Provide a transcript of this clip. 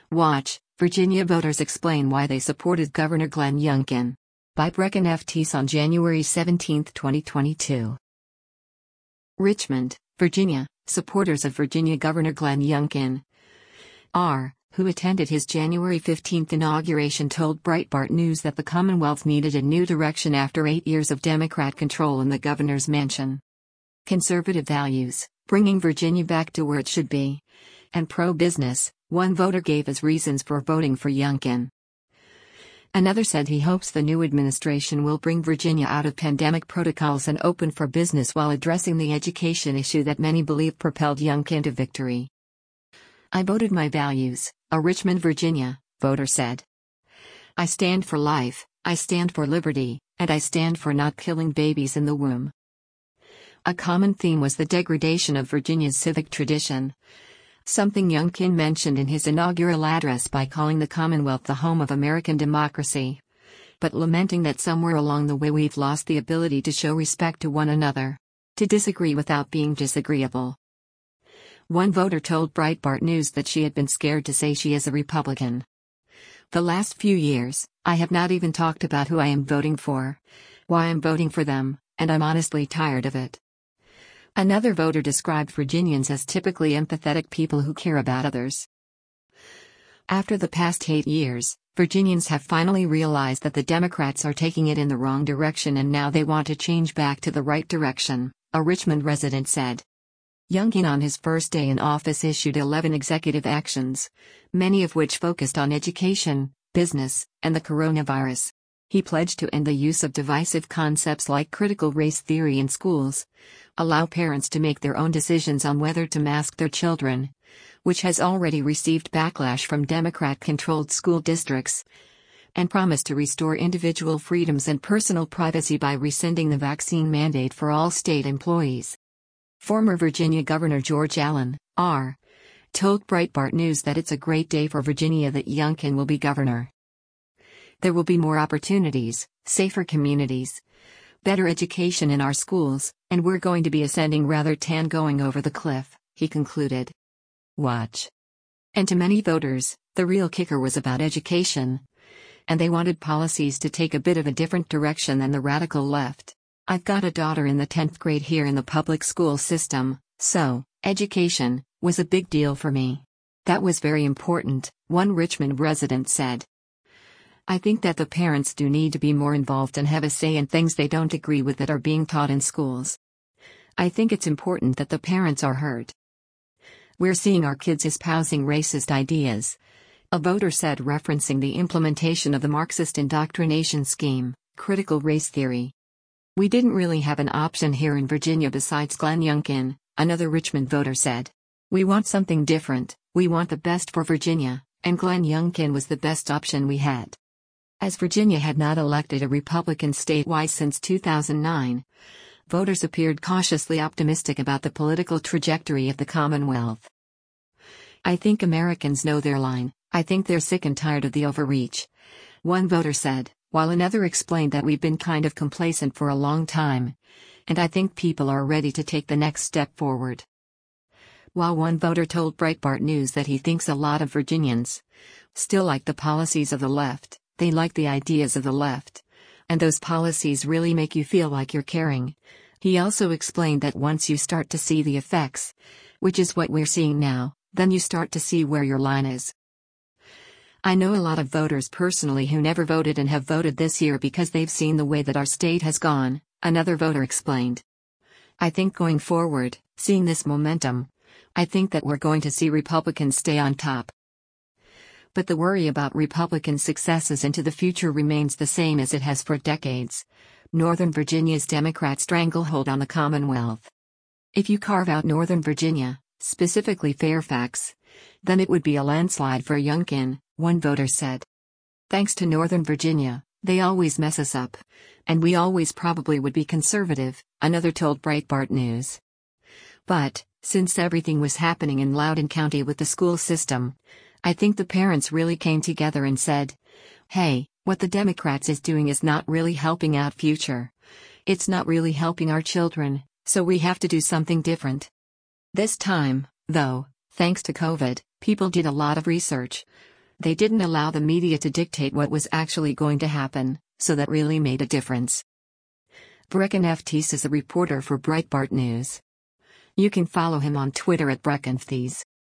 Watch, Virginia voters explain why they supported Governor Glenn Youngkin. By Brecken F. Teese on January 17, 2022. Richmond, Virginia, supporters of Virginia Governor Glenn Youngkin, who attended his January 15 inauguration, told Breitbart News that the Commonwealth needed a new direction after 8 years of Democrat control in the governor's mansion. Conservative values, bringing Virginia back to where it should be, and pro-business, one voter gave as reasons for voting for Youngkin. Another said he hopes the new administration will bring Virginia out of pandemic protocols and open for business while addressing the education issue that many believe propelled Youngkin to victory. I voted my values, a Richmond, Virginia, voter said. I stand for life, I stand for liberty, and I stand for not killing babies in the womb. A common theme was the degradation of Virginia's civic tradition, something Youngkin mentioned in his inaugural address by calling the Commonwealth the home of American democracy, but lamenting that somewhere along the way we've lost the ability to show respect to one another, to disagree without being disagreeable. One voter told Breitbart News that she had been scared to say she is a Republican. The last few years, I have not even talked about who I am voting for, why I'm voting for them, and I'm honestly tired of it. Another voter described Virginians as typically empathetic people who care about others. After the past 8 years, Virginians have finally realized that the Democrats are taking it in the wrong direction and now they want to change back to the right direction, a Richmond resident said. Youngkin on his first day in office issued 11 executive actions, many of which focused on education, business, and the coronavirus. He pledged to end the use of divisive concepts like critical race theory in schools, allow parents to make their own decisions on whether to mask their children, which has already received backlash from Democrat-controlled school districts, and promised to restore individual freedoms and personal privacy by rescinding the vaccine mandate for all state employees. Former Virginia Governor George Allen, told Breitbart News that it's a great day for Virginia that Youngkin will be governor. There will be more opportunities, safer communities, better education in our schools, and we're going to be ascending rather than going over the cliff, he concluded. Watch. And to many voters, the real kicker was about education, and they wanted policies to take a bit of a different direction than the radical left. I've got a daughter in the 10th grade here in the public school system, so education was a big deal for me. That was very important, one Richmond resident said. I think that the parents do need to be more involved and have a say in things they don't agree with that are being taught in schools. I think it's important that the parents are heard. We're seeing our kids espousing racist ideas, a voter said, referencing the implementation of the Marxist indoctrination scheme, critical race theory. We didn't really have an option here in Virginia besides Glenn Youngkin, another Richmond voter said. We want something different, we want the best for Virginia, and Glenn Youngkin was the best option we had. As Virginia had not elected a Republican statewide since 2009, voters appeared cautiously optimistic about the political trajectory of the Commonwealth. I think Americans know their line, I think they're sick and tired of the overreach, one voter said, while another explained that we've been kind of complacent for a long time, and I think people are ready to take the next step forward. While one voter told Breitbart News that he thinks a lot of Virginians still like the policies of the left, they like the ideas of the left, and those policies really make you feel like you're caring. He also explained that once you start to see the effects, which is what we're seeing now, then you start to see where your line is. I know a lot of voters personally who never voted and have voted this year because they've seen the way that our state has gone, another voter explained. I think going forward, seeing this momentum, I think that we're going to see Republicans stay on top. But the worry about Republican successes into the future remains the same as it has for decades: Northern Virginia's Democrat stranglehold on the Commonwealth. If you carve out Northern Virginia, specifically Fairfax, then it would be a landslide for Youngkin, one voter said. Thanks to Northern Virginia, they always mess us up, and we always probably would be conservative, another told Breitbart News. But, since everything was happening in Loudoun County with the school system, I think the parents really came together and said, hey, what the Democrats is doing is not really helping out future. It's not really helping our children, so we have to do something different. This time, though, thanks to COVID, people did a lot of research, They didn't allow the media to dictate what was actually going to happen, so that really made a difference. Brecken Ftse is a reporter for Breitbart News. You can follow him on Twitter at BreckenFtse.